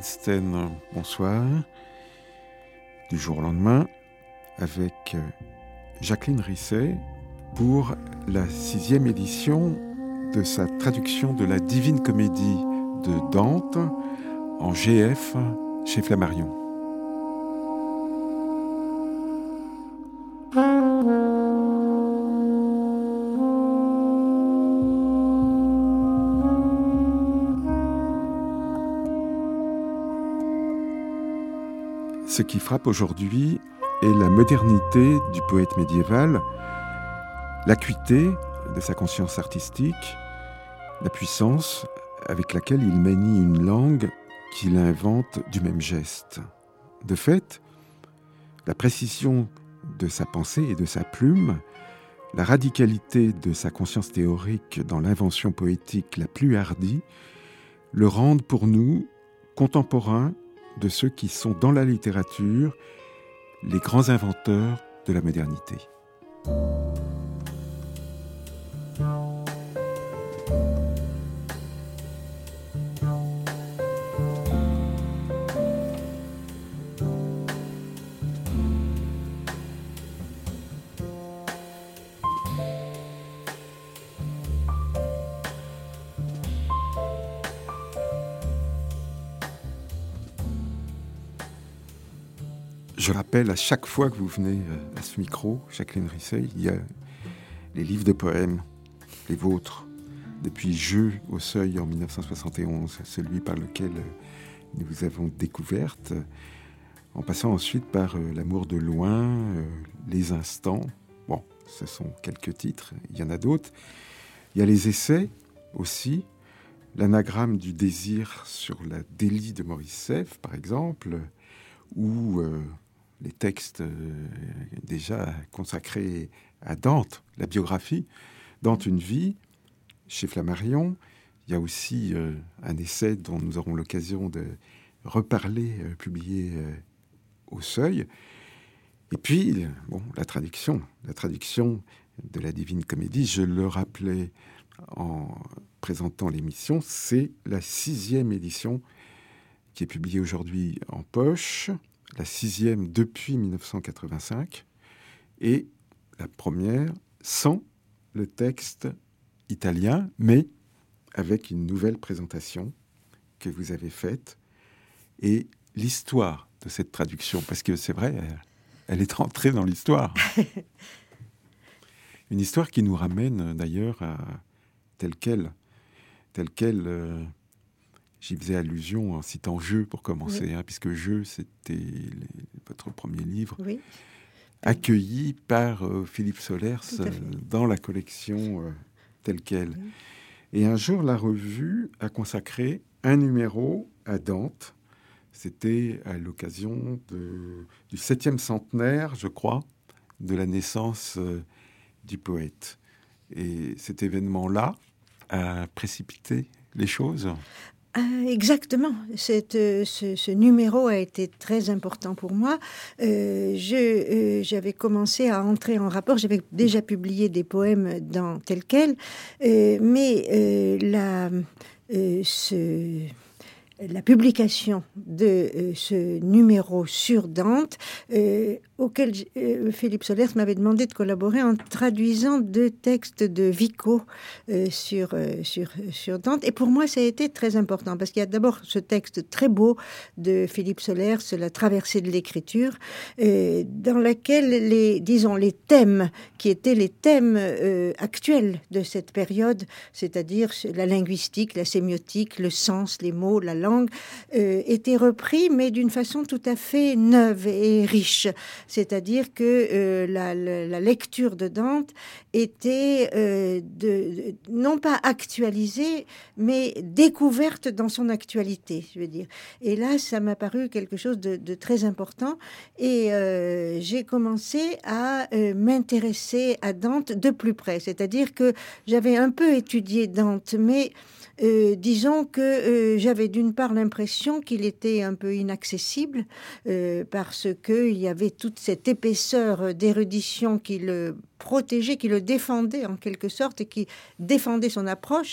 Bernstein, bonsoir. Du jour au lendemain, avec Jacqueline Risset pour la 6e édition de sa traduction de la Divine Comédie de Dante en GF chez Flammarion. Ce qui frappe aujourd'hui est la modernité du poète médiéval, l'acuité de sa conscience artistique, la puissance avec laquelle il manie une langue qu'il invente du même geste. De fait, la précision de sa pensée et de sa plume, la radicalité de sa conscience théorique dans l'invention poétique la plus hardie, le rendent pour nous contemporains de ceux qui sont dans la littérature les grands inventeurs de la modernité. Je rappelle à chaque fois que vous venez à ce micro, Jacqueline Risset, il y a les livres de poèmes, les vôtres, depuis Jeux au Seuil en 1971, celui par lequel nous vous avons découverte, en passant ensuite par L'amour de loin, Les instants. Bon, ce sont quelques titres, il y en a d'autres. Il y a les essais aussi, l'anagramme du désir sur la délie de Maurice Sèvres, par exemple, ou les textes déjà consacrés à Dante, la biographie, Dante, une vie, chez Flammarion. Il y a aussi un essai dont nous aurons l'occasion de reparler, publié au Seuil. Et puis, la traduction de la Divine Comédie, je le rappelais en présentant l'émission, c'est la 6e édition qui est publiée aujourd'hui en poche, la 6e depuis 1985, et la première sans le texte italien, mais avec une nouvelle présentation que vous avez faite, et l'histoire de cette traduction, parce que c'est vrai, elle est entrée dans l'histoire. Une histoire qui nous ramène d'ailleurs à telle quelle, j'y faisais allusion en citant Jeux pour commencer, oui. Puisque Jeux, c'était votre premier livre, oui. Accueilli par Philippe Solers dans la collection telle quelle. Oui. Et un jour, la revue a consacré un numéro à Dante. C'était à l'occasion du 7e centenaire, je crois, de la naissance du poète. Et cet événement-là a précipité les choses. Exactement. Ce numéro a été très important pour moi. J'avais commencé à entrer en rapport. J'avais déjà publié des poèmes dans tel quel, mais la publication de ce numéro sur Dante, auquel Philippe Solers m'avait demandé de collaborer en traduisant 2 textes de Vico sur Dante. Et pour moi, ça a été très important, parce qu'il y a d'abord ce texte très beau de Philippe Solers, La traversée de l'écriture, dans laquelle les thèmes qui étaient les thèmes actuels de cette période, c'est-à-dire la linguistique, la sémiotique, le sens, les mots, la langue, étaient repris, mais d'une façon tout à fait neuve et riche. C'est-à-dire que la lecture de Dante était non pas actualisée, mais découverte dans son actualité, je veux dire. Et là, ça m'a paru quelque chose de très important. Et j'ai commencé à m'intéresser à Dante de plus près. C'est-à-dire que j'avais un peu étudié Dante, mais disons que j'avais d'une part l'impression qu'il était un peu inaccessible parce qu'il y avait toute cette épaisseur d'érudition qui le protégeait, qui le défendait en quelque sorte et qui défendait son approche.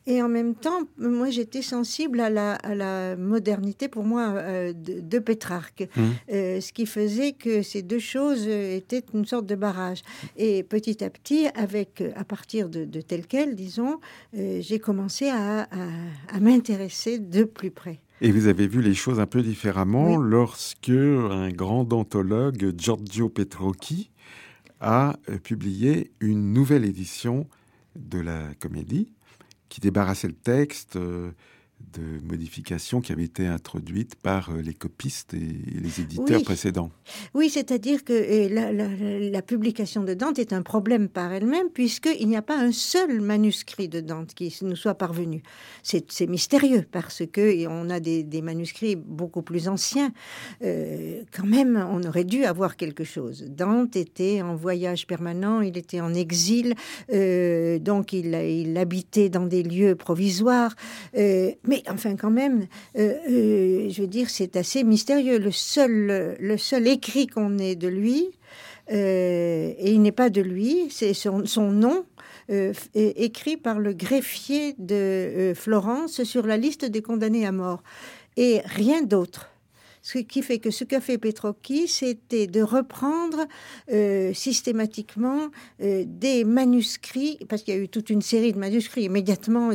Et en même temps, moi, j'étais sensible à la modernité, pour moi, de Pétrarque. Ce qui faisait que ces deux choses étaient une sorte de barrage. Et petit à petit, à partir de tel quel, disons, j'ai commencé à m'intéresser de plus près. Et vous avez vu les choses un peu différemment lorsque un grand dantologue, Giorgio Petrocchi, a publié une nouvelle édition de la comédie qui débarrassait le texte de modifications qui avaient été introduites par les copistes et les éditeurs précédents. Oui, c'est-à-dire que la publication de Dante est un problème par elle-même, puisqu'il n'y a pas un seul manuscrit de Dante qui nous soit parvenu. C'est mystérieux, parce qu'on a des manuscrits beaucoup plus anciens. Quand même, on aurait dû avoir quelque chose. Dante était en voyage permanent, il était en exil, donc il habitait dans des lieux provisoires, mais enfin, quand même, je veux dire, c'est assez mystérieux. Le seul écrit qu'on ait de lui, et il n'est pas de lui, c'est son nom, écrit par le greffier de Florence sur la liste des condamnés à mort. Et rien d'autre. Ce qui fait que ce qu'a fait Petrocchi, c'était de reprendre systématiquement des manuscrits, parce qu'il y a eu toute une série de manuscrits immédiatement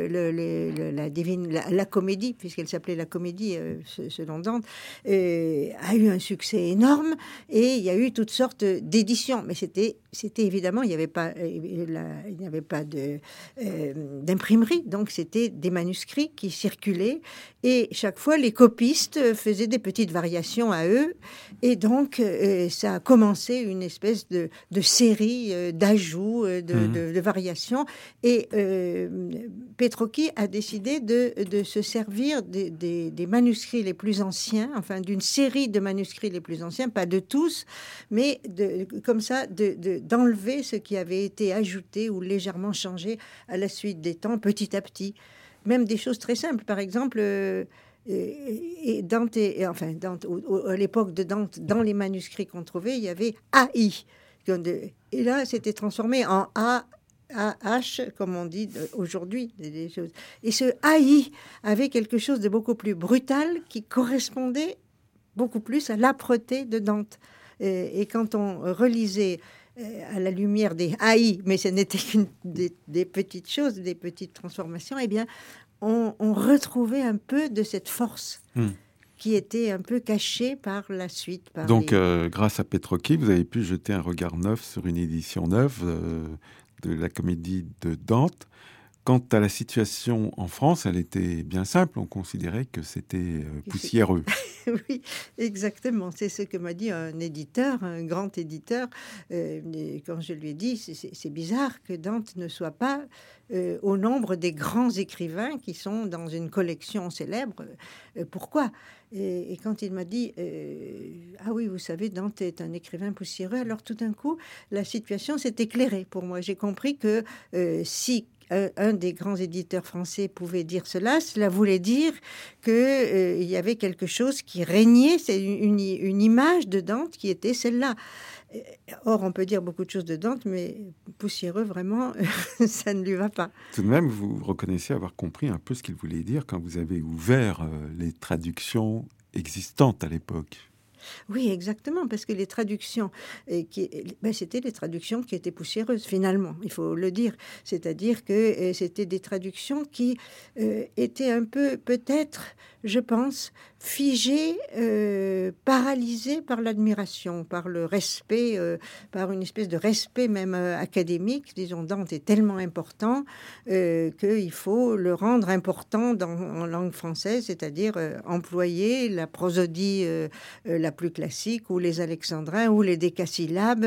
de la comédie, puisqu'elle s'appelait la comédie selon Dante, a eu un succès énorme, et il y a eu toutes sortes d'éditions. Mais c'était évidemment, il n'y avait pas d'imprimerie, donc c'était des manuscrits qui circulaient, et chaque fois les copistes faisaient des petites variations à eux, et donc ça a commencé une espèce de série d'ajouts, de variations, et Petrocchi a décidé de se servir des manuscrits les plus anciens, enfin d'une série de manuscrits les plus anciens, pas de tous, mais comme ça, d'enlever ce qui avait été ajouté ou légèrement changé à la suite des temps, petit à petit. Même des choses très simples, par exemple... Et Dante, à l'époque de Dante, dans les manuscrits qu'on trouvait, il y avait AI. Et là, c'était transformé en AH, comme on dit aujourd'hui. Des choses. Et ce AI avait quelque chose de beaucoup plus brutal qui correspondait beaucoup plus à l'âpreté de Dante. Et quand on relisait à la lumière des AI, mais ce n'était qu'une des petites choses, des petites transformations, eh bien, on retrouvait un peu de cette force qui était un peu cachée par la suite. Donc, grâce à Petrocchi, vous avez pu jeter un regard neuf sur une édition neuve de la comédie de Dante. Quant à la situation en France, elle était bien simple. On considérait que c'était poussiéreux. Oui, exactement. C'est ce que m'a dit un éditeur, un grand éditeur. Quand je lui ai dit, c'est bizarre que Dante ne soit pas au nombre des grands écrivains qui sont dans une collection célèbre. Pourquoi ? Et quand il m'a dit ah oui, vous savez, Dante est un écrivain poussiéreux, alors tout d'un coup, la situation s'est éclairée pour moi. J'ai compris que si un des grands éditeurs français pouvait dire cela voulait dire qu'il y avait quelque chose qui régnait, c'est une image de Dante qui était celle-là. Or, on peut dire beaucoup de choses de Dante, mais poussiéreux, vraiment, ça ne lui va pas. Tout de même, vous reconnaissez avoir compris un peu ce qu'il voulait dire quand vous avez ouvert les traductions existantes à l'époque. Oui, exactement, parce que les traductions, c'était les traductions qui étaient poussiéreuses, finalement, il faut le dire. C'est-à-dire que c'était des traductions qui étaient un peu, peut-être, je pense, figées, paralysées par l'admiration, par le respect, par une espèce de respect même académique. Disons, Dante est tellement important qu'il faut le rendre important en langue française, c'est-à-dire employer la prosodie la plus classique, ou les alexandrins, ou les décasyllabes,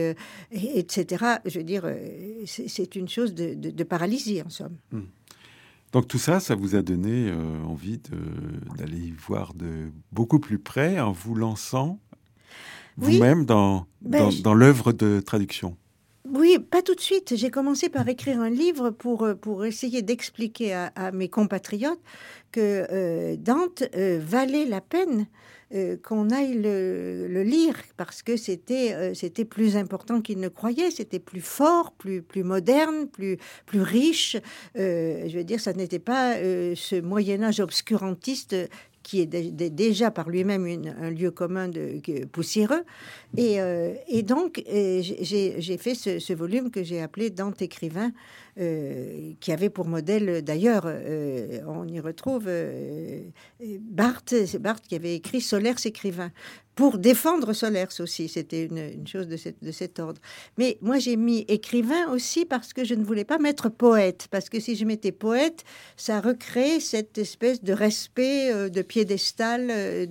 etc. Je veux dire, c'est une chose de paralysie, en somme. Donc tout ça, ça vous a donné envie d'aller voir de beaucoup plus près en vous lançant vous-même dans l'œuvre de traduction. Oui, Oui, pas tout de suite. J'ai commencé par écrire un livre pour essayer d'expliquer à mes compatriotes que Dante valait la peine qu'on aille le lire, parce que c'était plus important qu'il ne croyait, c'était plus fort, plus moderne, plus riche. Je veux dire, ça n'était pas ce Moyen-Âge obscurantiste qui est déjà par lui-même un lieu commun poussiéreux. Et donc, j'ai fait ce volume que j'ai appelé Dante écrivain, qui avait pour modèle, d'ailleurs, on y retrouve Barthes. C'est Barthes qui avait écrit Solers écrivain, pour défendre Solers aussi. C'était une chose de cet ordre. Mais moi, j'ai mis écrivain aussi parce que je ne voulais pas mettre poète, parce que si je mettais poète, ça recrée cette espèce de respect, de piédestal,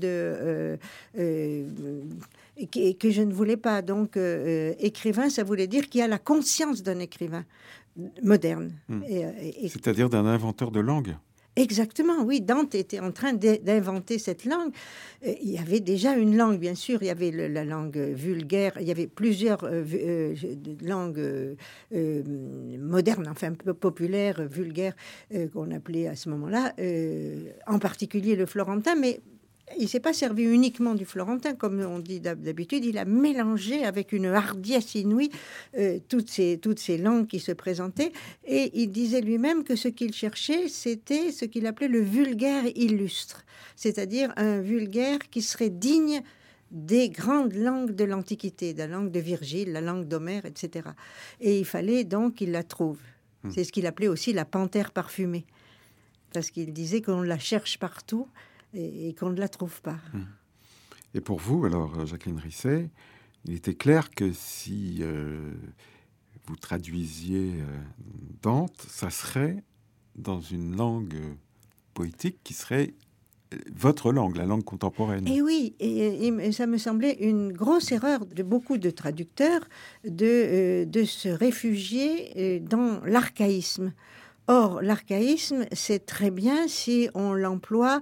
et que je ne voulais pas. Donc, écrivain, ça voulait dire qu'il y a la conscience d'un écrivain moderne. C'est-à-dire d'un inventeur de langue. Exactement, oui. Dante était en train d'inventer cette langue. Il y avait déjà une langue, bien sûr. Il y avait la langue vulgaire. Il y avait plusieurs langues modernes, enfin un peu populaires, vulgaires, qu'on appelait à ce moment-là, en particulier le florentin, mais il ne s'est pas servi uniquement du florentin, comme on dit d'habitude. Il a mélangé avec une hardiesse inouïe toutes ces langues qui se présentaient. Et il disait lui-même que ce qu'il cherchait, c'était ce qu'il appelait le vulgaire illustre, c'est-à-dire un vulgaire qui serait digne des grandes langues de l'Antiquité, la langue de Virgile, la langue d'Homère, etc. Et il fallait donc qu'il la trouve. C'est ce qu'il appelait aussi la panthère parfumée, parce qu'il disait qu'on la cherche partout et qu'on ne la trouve pas. Et pour vous, alors, Jacqueline Risset, il était clair que si vous traduisiez Dante, ça serait dans une langue poétique qui serait votre langue, la langue contemporaine. Et oui, et ça me semblait une grosse erreur de beaucoup de traducteurs de se réfugier dans l'archaïsme. Or, l'archaïsme, c'est très bien si on l'emploie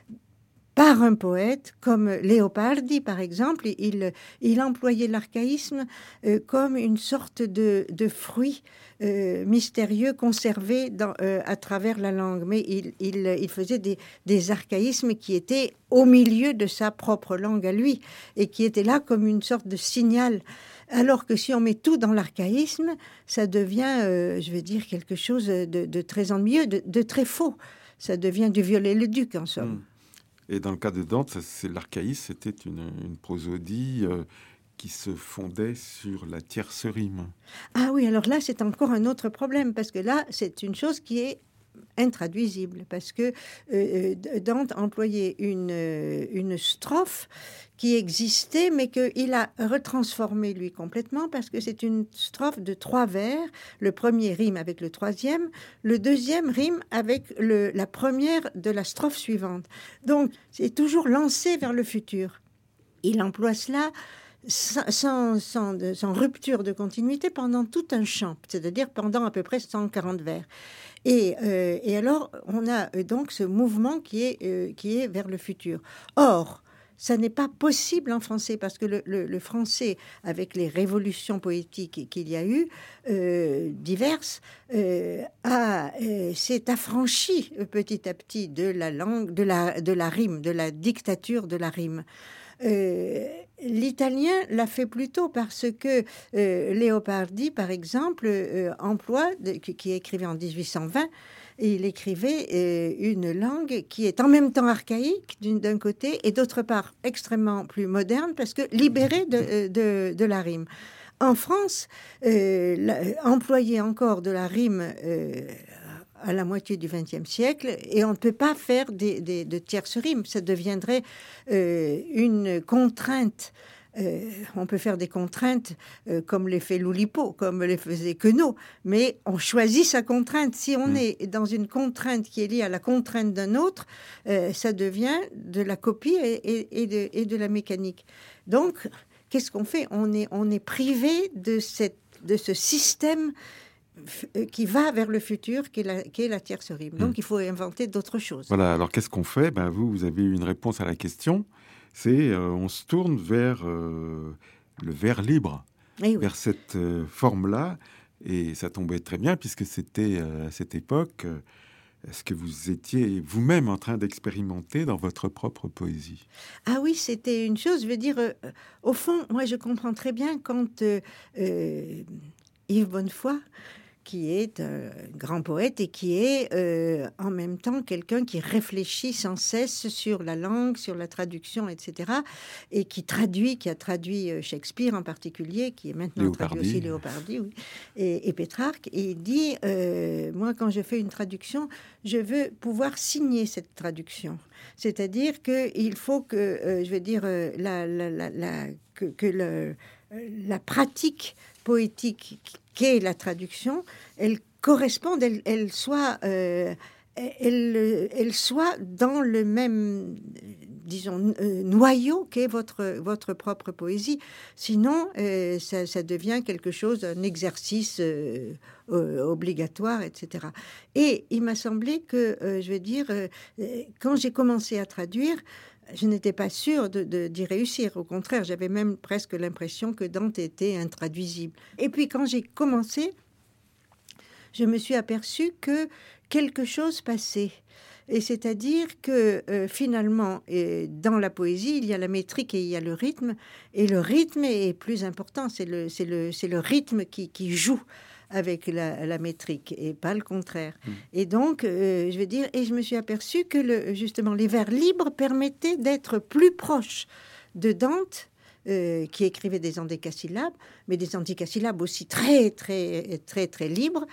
par un poète comme Leopardi, par exemple. Il employait l'archaïsme comme une sorte de fruit mystérieux conservé à travers la langue. Mais il faisait des archaïsmes qui étaient au milieu de sa propre langue à lui et qui étaient là comme une sorte de signal. Alors que si on met tout dans l'archaïsme, ça devient, je vais dire, quelque chose de très ennuyeux, de très faux. Ça devient du Viollet-le-Duc, en somme. Et dans le cas de Dante, l'archaïsme, c'était une prosodie qui se fondait sur la tierce rime. Ah oui, alors là, c'est encore un autre problème, parce que là, c'est une chose qui est intraduisible, parce que Dante employait une strophe qui existait, mais qu'il a retransformée, lui, complètement, parce que c'est une strophe de 3 vers. Le premier rime avec le troisième, le deuxième rime avec la première de la strophe suivante. Donc, c'est toujours lancé vers le futur. Il emploie cela sans rupture de continuité pendant tout un chant, c'est-à-dire pendant à peu près 140 vers. Et alors, on a donc ce mouvement qui est vers le futur. Or, ça n'est pas possible en français, parce que le français, avec les révolutions poétiques qu'il y a eu, diverses, s'est affranchi petit à petit de la langue, de la rime, de la dictature de la rime. L'italien l'a fait plutôt parce que Leopardi, par exemple, qui écrivait en 1820, il écrivait une langue qui est en même temps archaïque d'un côté et d'autre part extrêmement plus moderne, parce que libérée de la rime. En France, employer encore de la rime à la moitié du XXe siècle, et on ne peut pas faire de tierces rimes. Ça deviendrait une contrainte. On peut faire des contraintes comme les fait Loulipo, comme les faisait Queneau, mais on choisit sa contrainte. Si on est dans une contrainte qui est liée à la contrainte d'un autre, ça devient de la copie et de la mécanique. Donc, qu'est-ce qu'on fait ? On est privé de ce système qui va vers le futur, qui est la tierce rime. Donc, il faut inventer d'autres choses. Voilà, alors qu'est-ce qu'on fait ? Vous avez eu une réponse à la question. C'est on se tourne vers le vers libre. vers cette forme-là. Et ça tombait très bien, puisque c'était à cette époque ce que vous étiez vous-même en train d'expérimenter dans votre propre poésie. Ah oui, c'était une chose, je veux dire, au fond, moi je comprends très bien quand Yves Bonnefoy, qui est un grand poète et qui est en même temps quelqu'un qui réfléchit sans cesse sur la langue, sur la traduction, etc. Et qui a traduit Shakespeare en particulier, qui est maintenant traduit aussi Léopardi, oui, et Pétrarque. Et il dit, moi quand je fais une traduction, je veux pouvoir signer cette traduction. C'est-à-dire qu'il faut que, je veux dire, la pratique poétique qu'est la traduction, elle corresponde, elle soit dans le même, disons, noyau qu'est votre propre poésie. Sinon, ça devient quelque chose, un exercice obligatoire, etc. Et il m'a semblé que, je veux dire, quand j'ai commencé à traduire, je n'étais pas sûre d'y réussir. Au contraire, j'avais même presque l'impression que Dante était intraduisible. Et puis, quand j'ai commencé, je me suis aperçue que quelque chose passait. Et c'est-à-dire que finalement, dans la poésie, il y a la métrique et il y a le rythme. Et le rythme est plus important. C'est le rythme qui joue avec la métrique et pas le contraire. Et donc, je veux dire, et je me suis aperçue que justement les vers libres permettaient d'être plus proches de Dante, qui écrivait des endécasyllabes, mais des endécasyllabes aussi très libres,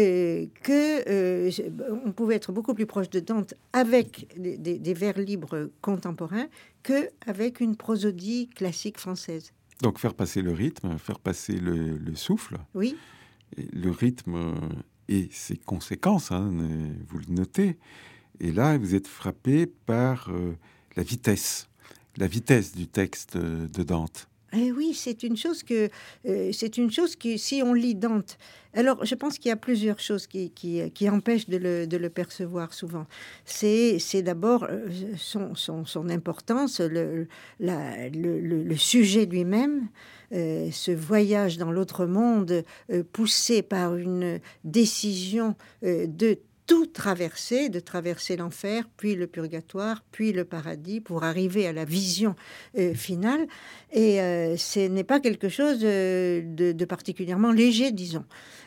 on pouvait être beaucoup plus proche de Dante avec des vers libres contemporains qu'avec une prosodie classique française. Donc faire passer le rythme, faire passer le souffle. Oui. Le rythme et ses conséquences, hein, vous le notez. Et là, vous êtes frappé par la vitesse du texte de Dante. Eh oui, c'est une chose qui, si on lit Dante, alors je pense qu'il y a plusieurs choses qui empêchent de le percevoir souvent. C'est d'abord son importance, le sujet lui-même, ce voyage dans l'autre monde poussé par une décision de tout traverser, de traverser l'enfer, puis le purgatoire, puis le paradis, pour arriver à la vision finale. Et ce n'est pas quelque chose de particulièrement léger, disons.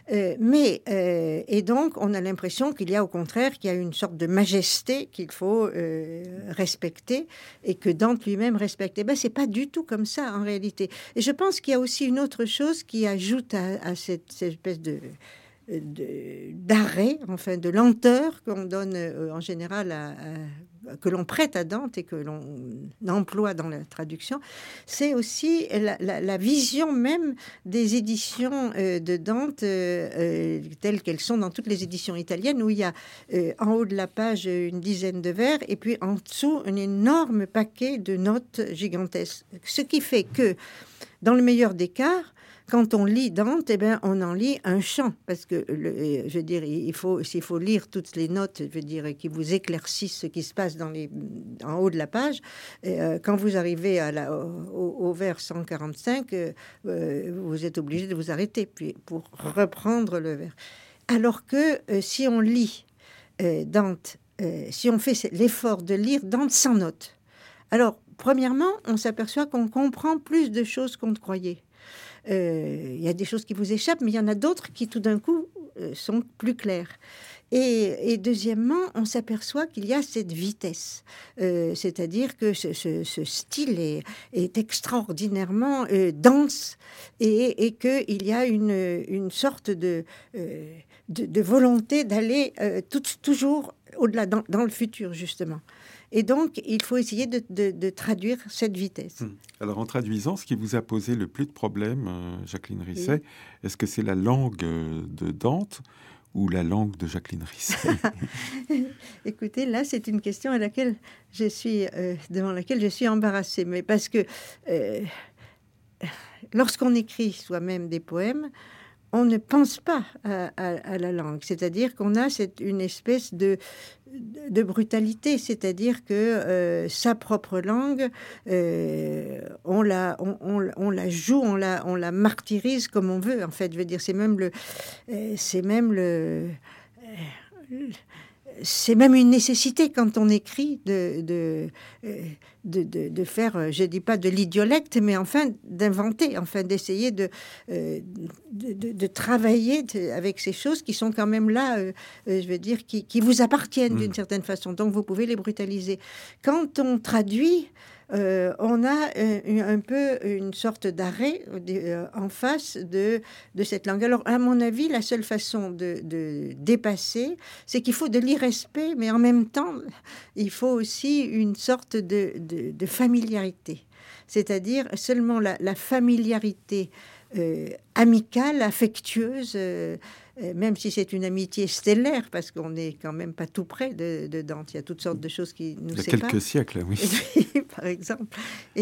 Et donc, on a l'impression qu'il y a au contraire qu'il y a une sorte de majesté qu'il faut respecter et que Dante lui-même respecte. Eh bien, c'est pas du tout comme ça en réalité. Et je pense qu'il y a aussi une autre chose qui ajoute à cette espèce d'arrêt, enfin de lenteur qu'on donne en général que l'on prête à Dante et que l'on emploie dans la traduction, c'est aussi la vision même des éditions de Dante telles qu'elles sont dans toutes les éditions italiennes, où il y a en haut de la page une dizaine de vers et puis en dessous un énorme paquet de notes gigantesques. Ce qui fait que, dans le meilleur des cas, quand on lit Dante, eh ben, on en lit un chant, parce que, je veux dire, s'il faut lire toutes les notes, je veux dire, qui vous éclaircissent ce qui se passe en haut de la page, quand vous arrivez au vers 145, vous êtes obligé de vous arrêter puis pour reprendre le vers. Alors que si on lit Dante, si on fait l'effort de lire Dante sans notes, alors, premièrement, on s'aperçoit qu'on comprend plus de choses qu'on ne croyait. Il y a des choses qui vous échappent, mais il y en a d'autres qui, tout d'un coup, sont plus claires. Et deuxièmement, on s'aperçoit qu'il y a cette vitesse. C'est-à-dire que ce style est extraordinairement dense et qu'il y a une sorte de volonté d'aller toujours au-delà, dans le futur, justement. Et donc, il faut essayer de traduire cette vitesse. Alors, en traduisant, ce qui vous a posé le plus de problèmes, Jacqueline Risset, oui. Est-ce que c'est la langue de Dante ou la langue de Jacqueline Risset? Écoutez, là, c'est une question devant laquelle je suis embarrassée. Mais parce que lorsqu'on écrit soi-même des poèmes, on ne pense pas à la langue. C'est-à-dire qu'on a une espèce de brutalité, c'est-à-dire que sa propre langue, on la joue, on la martyrise comme on veut. En fait, je veux dire, c'est même une nécessité quand on écrit de faire, je dis pas de l'idiolecte, mais enfin d'inventer, enfin d'essayer de travailler avec ces choses qui sont quand même là, je veux dire, qui vous appartiennent d'une certaine façon. Donc vous pouvez les brutaliser. Quand on traduit, on a un peu une sorte d'arrêt en face de cette langue. Alors, à mon avis, la seule façon de dépasser, c'est qu'il faut de l'irrespect, mais en même temps, il faut aussi une sorte de familiarité. C'est-à-dire seulement la familiarité amicale, affectueuse, même si c'est une amitié stellaire, parce qu'on n'est quand même pas tout près de Dante. Il y a toutes sortes de choses qui nous séparent. Il y a quelques siècles, oui. Par exemple.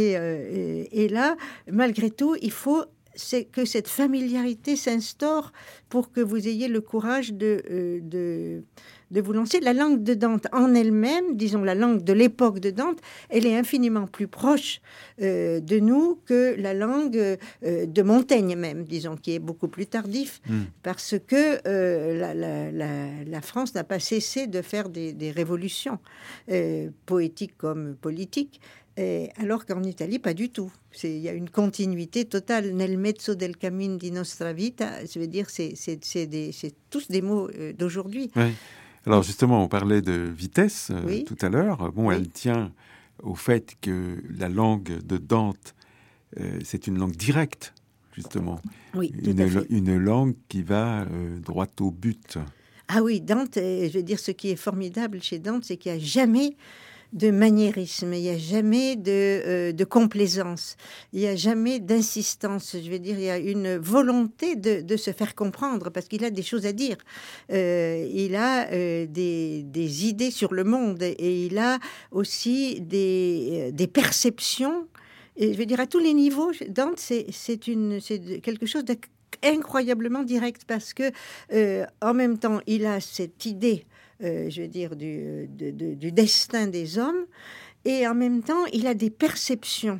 Et là, malgré tout, il faut que cette familiarité s'instaure pour que vous ayez le courage de vous lancer. La langue de Dante en elle-même, disons la langue de l'époque de Dante, elle est infiniment plus proche de nous que la langue de Montaigne même, disons, qui est beaucoup plus tardif, parce que la France n'a pas cessé de faire des révolutions poétiques comme politiques. Alors qu'en Italie, pas du tout. Il y a une continuité totale. Nel mezzo del cammin di nostra vita, je veux dire, c'est tous des mots d'aujourd'hui. Oui. Alors justement, on parlait de vitesse tout à l'heure. Bon, elle tient au fait que la langue de Dante, c'est une langue directe, justement. Oui, une langue qui va droit au but. Ah oui, Dante, je veux dire, ce qui est formidable chez Dante, c'est qu'il n'y a jamais de maniérisme, il n'y a jamais de complaisance, il n'y a jamais d'insistance. Je veux dire, il y a une volonté de se faire comprendre parce qu'il a des choses à dire. Il a des idées sur le monde et il a aussi des perceptions. Et je veux dire, à tous les niveaux, Dante, c'est quelque chose d'incroyablement direct parce que en même temps, il a cette idée je veux dire, du destin des hommes, et en même temps, il a des perceptions,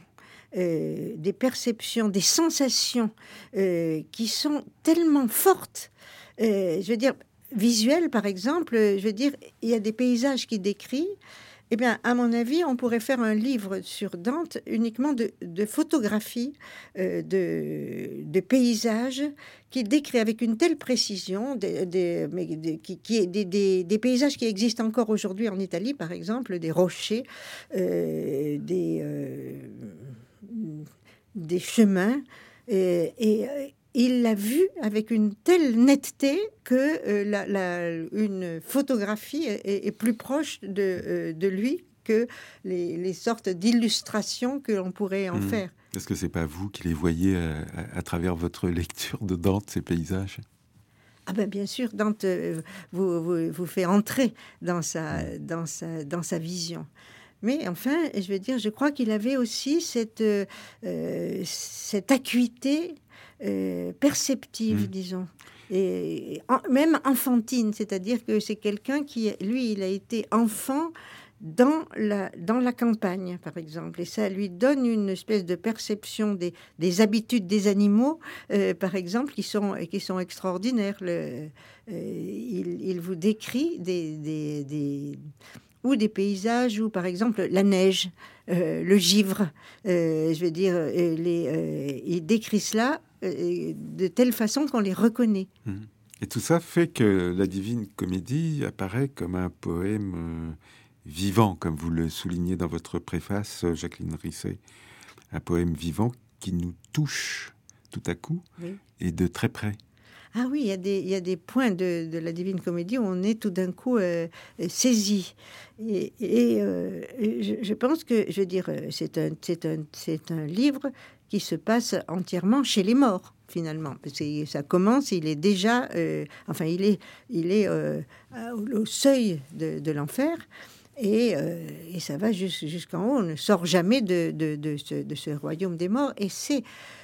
des sensations qui sont tellement fortes. Je veux dire, visuelles, par exemple, je veux dire, il y a des paysages qu'il décrit. Eh bien, à mon avis, on pourrait faire un livre sur Dante uniquement de photographies, de paysages qu'il décrit avec une telle précision, des paysages qui existent encore aujourd'hui en Italie, par exemple, des rochers, des chemins, et il l'a vu avec une telle netteté que une photographie est plus proche de lui que les sortes d'illustrations que l'on pourrait en faire. Est-ce que c'est pas vous qui les voyez à travers votre lecture de Dante, ces paysages ? Ah ben bien sûr, Dante vous fait entrer dans sa vision. Mais enfin, je veux dire, je crois qu'il avait aussi cette acuité perceptive, disons, et même enfantine, c'est-à-dire que c'est quelqu'un qui, lui, il a été enfant dans la campagne, par exemple, et ça lui donne une espèce de perception des habitudes des animaux, par exemple, qui sont extraordinaires. Il vous décrit des paysages où, par exemple, la neige, le givre, je veux dire, il décrit cela de telle façon qu'on les reconnaît. Et tout ça fait que la Divine Comédie apparaît comme un poème vivant, comme vous le soulignez dans votre préface, Jacqueline Risset. Un poème vivant qui nous touche tout à coup et de très près. Ah oui, il y a des points de la Divine Comédie où on est tout d'un coup saisi. Et je pense que, je veux dire, c'est un livre qui se passe entièrement chez les morts, finalement. Parce que ça commence, il est déjà... il est au seuil de l'enfer. Et ça va jusqu'en haut. On ne sort jamais de ce royaume des morts. Et c'est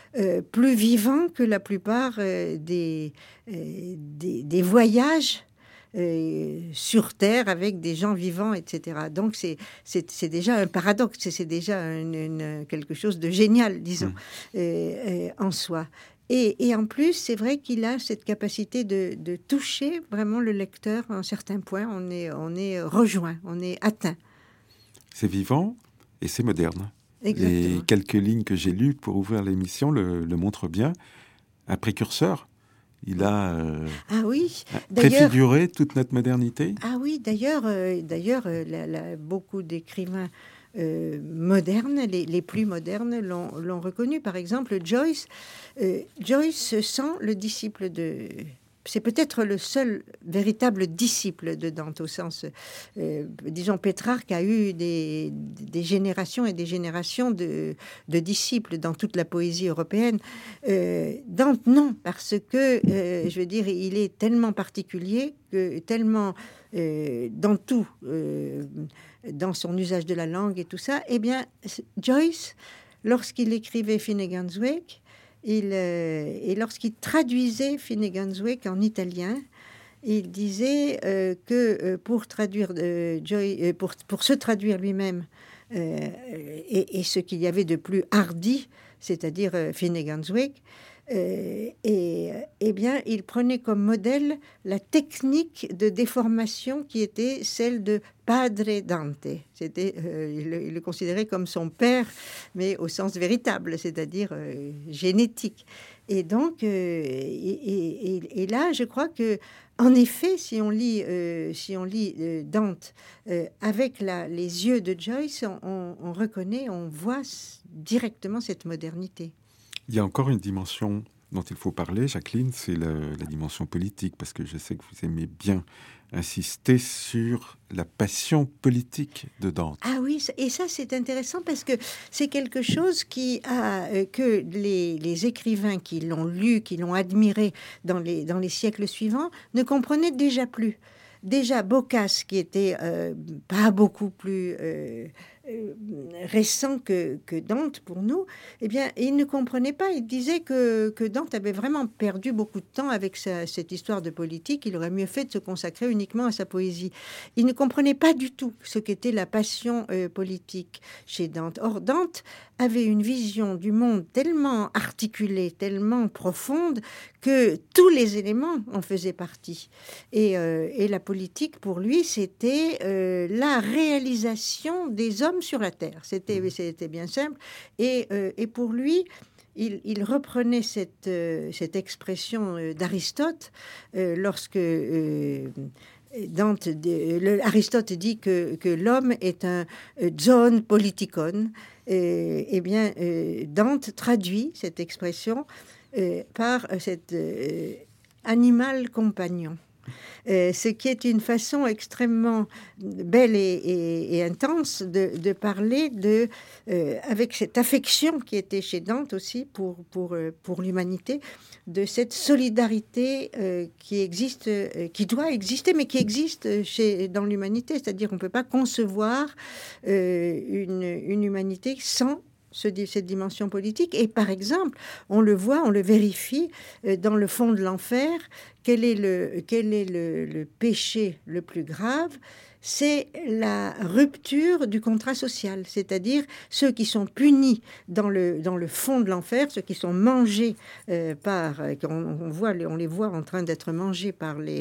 plus vivant que la plupart des voyages sur Terre avec des gens vivants, etc. Donc c'est déjà un paradoxe, c'est déjà quelque chose de génial, disons, en soi. Et en plus, c'est vrai qu'il a cette capacité de toucher vraiment le lecteur à un certain point. On est rejoint, on est atteint. C'est vivant et c'est moderne. Exactement. Les quelques lignes que j'ai lues pour ouvrir l'émission le montrent bien. Un précurseur. Il a préfiguré toute notre modernité. Ah oui, d'ailleurs, beaucoup d'écrivains modernes, les plus modernes, l'ont reconnu. Par exemple, Joyce se sent le disciple de... C'est peut-être le seul véritable disciple de Dante, au sens, disons, Pétrarque a eu des générations et des générations de disciples dans toute la poésie européenne. Dante, non, parce que, je veux dire, il est tellement particulier, tellement dans tout, dans son usage de la langue et tout ça. Eh bien, Joyce, lorsqu'il écrivait Finnegan's Wake, et lorsqu'il traduisait Finnegan's Wake en italien, il disait que pour traduire pour se traduire lui-même et ce qu'il y avait de plus hardi, c'est-à-dire Finnegan's Wake, eh bien, il prenait comme modèle la technique de déformation qui était celle de Padre Dante. C'était, il le considérait comme son père, mais au sens véritable, c'est-à-dire génétique. Et donc, et là, je crois que, en effet, si on lit Dante avec les yeux de Joyce, on reconnaît, on voit directement cette modernité. Il y a encore une dimension dont il faut parler, Jacqueline, c'est la dimension politique, parce que je sais que vous aimez bien insister sur la passion politique de Dante. Ah oui, et ça c'est intéressant parce que c'est quelque chose que les écrivains qui l'ont lu, qui l'ont admiré dans les siècles suivants ne comprenaient déjà plus. Déjà, Boccace, qui était pas beaucoup plus récent que Dante pour nous, eh bien, il ne comprenait pas. Il disait que Dante avait vraiment perdu beaucoup de temps avec cette histoire de politique. Il aurait mieux fait de se consacrer uniquement à sa poésie. Il ne comprenait pas du tout ce qu'était la passion politique chez Dante. Or, Dante avait une vision du monde tellement articulée, tellement profonde, que tous les éléments en faisaient partie. Et la politique, pour lui, c'était la réalisation des hommes sur la terre. C'était bien simple. Et pour lui, il reprenait cette expression d'Aristote lorsque Aristote dit que l'homme est un zoon politikon. Eh bien, Dante traduit cette expression par cet animal compagnon. Ce qui est une façon extrêmement belle et intense de parler avec cette affection qui était chez Dante aussi pour l'humanité, de cette solidarité qui existe, qui doit exister, mais qui existe dans l'humanité. C'est-à-dire qu'on ne peut pas concevoir une humanité sans cette dimension politique. Et par exemple, on le voit, on le vérifie dans le fond de l'enfer. Quel est le péché le plus grave? C'est la rupture du contrat social, c'est-à-dire ceux qui sont punis dans le fond de l'enfer, ceux qui sont mangés on les voit en train d'être mangés par les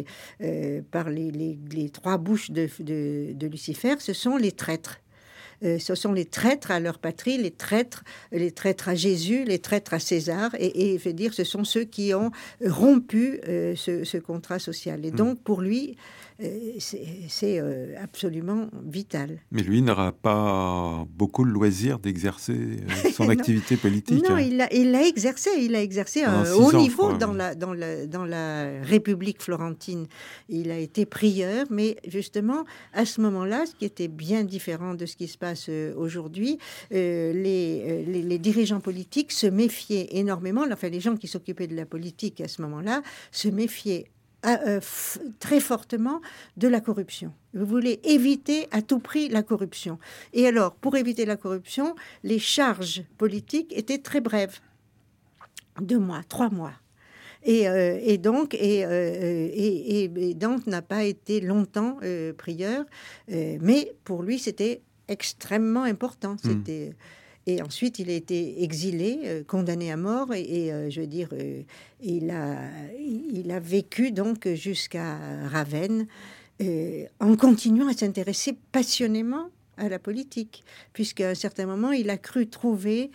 trois bouches de Lucifer, ce sont les traîtres. Ce sont les traîtres à leur patrie, les traîtres à Jésus, les traîtres à César, et je veux dire, ce sont ceux qui ont rompu ce contrat social. Et donc, pour lui, c'est absolument vital. Mais lui n'aura pas beaucoup le loisir d'exercer son activité politique. Non, il l'a exercé. Il a exercé à un haut niveau dans la République florentine. Il a été prieur, mais justement, à ce moment-là, ce qui était bien différent de ce qui se passe aujourd'hui, les dirigeants politiques se méfiaient énormément. Enfin, les gens qui s'occupaient de la politique à ce moment-là se méfiaient très fortement de la corruption. Vous voulez éviter à tout prix la corruption. Et alors, pour éviter la corruption, les charges politiques étaient très brèves. 2 mois, 3 mois. Et donc Dante n'a pas été longtemps prieur, mais pour lui, c'était extrêmement important. Et ensuite, il a été exilé, condamné à mort, je veux dire, il a vécu donc jusqu'à Ravenne, en continuant à s'intéresser passionnément à la politique, puisqu'à un certain moment, il a cru trouver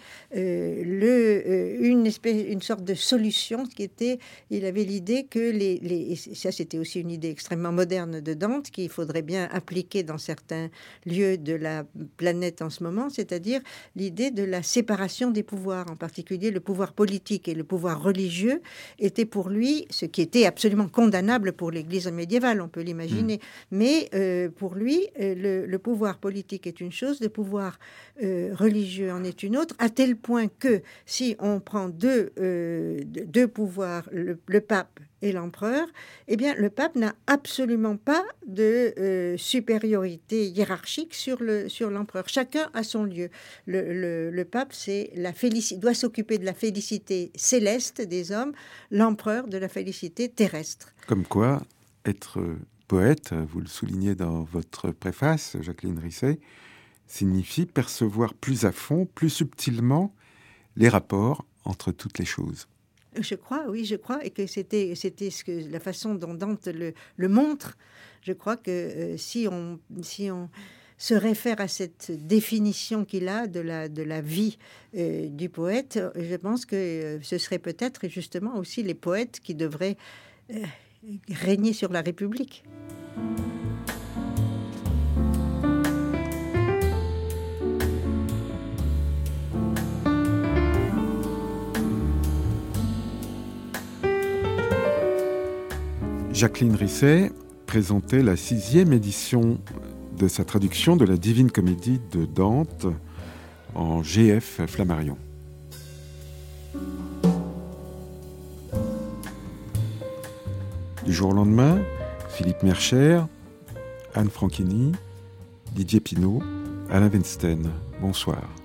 une sorte de solution qui était, il avait l'idée que et ça c'était aussi une idée extrêmement moderne de Dante, qu'il faudrait bien appliquer dans certains lieux de la planète en ce moment, c'est-à-dire l'idée de la séparation des pouvoirs, en particulier le pouvoir politique et le pouvoir religieux était pour lui, ce qui était absolument condamnable pour l'Église médiévale, on peut l'imaginer, mais pour lui, le pouvoir politique est une chose, le pouvoir religieux en est une autre, à tel point que si on prend deux pouvoirs, le pape et l'empereur, eh bien le pape n'a absolument pas de supériorité hiérarchique sur l'empereur. Chacun a son lieu. Le pape, doit s'occuper de la félicité céleste des hommes, l'empereur de la félicité terrestre. Comme quoi, être poète, vous le soulignez dans votre préface, Jacqueline Risset, signifie percevoir plus à fond, plus subtilement les rapports entre toutes les choses. Je crois, et que c'était la façon dont Dante le montre. Je crois que si on se réfère à cette définition qu'il a de la vie du poète, je pense que ce serait peut-être justement aussi les poètes qui devraient régner sur la République. Jacqueline Risset présentait la 6e édition de sa traduction de la Divine Comédie de Dante en GF Flammarion. Du jour au lendemain, Philippe Mercher, Anne Franchini, Didier Pinault, Alain Weinstein. Bonsoir.